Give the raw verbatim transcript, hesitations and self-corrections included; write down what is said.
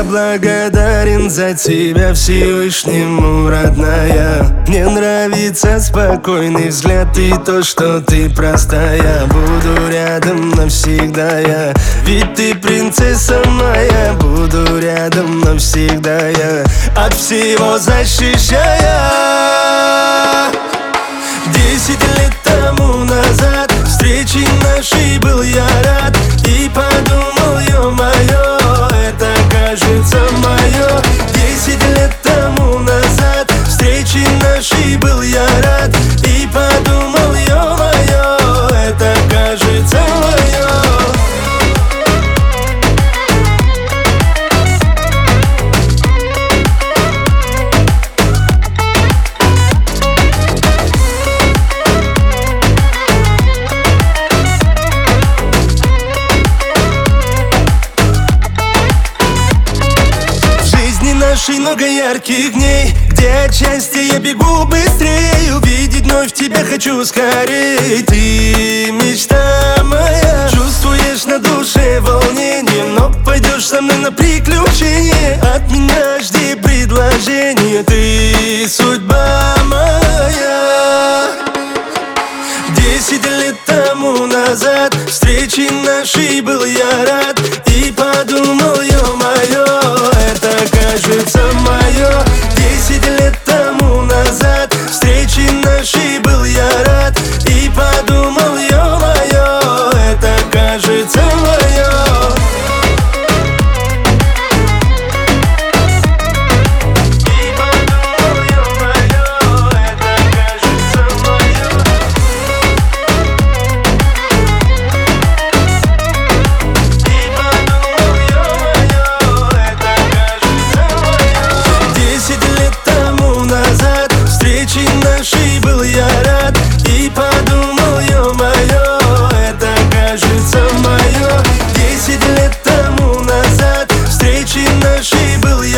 Я благодарен за тебя Всевышнему, родная. Мне нравится спокойный взгляд и то, что ты простая. Буду рядом навсегда я, ведь ты принцесса моя. Буду рядом навсегда я, от всего защищая. Десять лет тому назад встречи нашей был я рад и подумал, ё-моё, это кажется мое. Десять лет тому назад встречи нашей был я рад и подумал, ё-моё, это кажется мое. Нашей много ярких дней, где от счастья я бегу быстрее. Увидеть вновь тебя хочу скорее. Ты мечта моя, чувствуешь на душе волнение, но пойдешь со мной на приключение. От меня жди предложения, ты судьба моя. Десять лет тому назад встречи нашей был я рад и подумал, ё-моё, это кажется мое. Десять лет тому назад встречи нашей был я рад и подумал, ё-моё, это кажется мое. Нашей был я рад и подумал, ё-моё, это кажется мое. Десять лет тому назад встречи нашей был я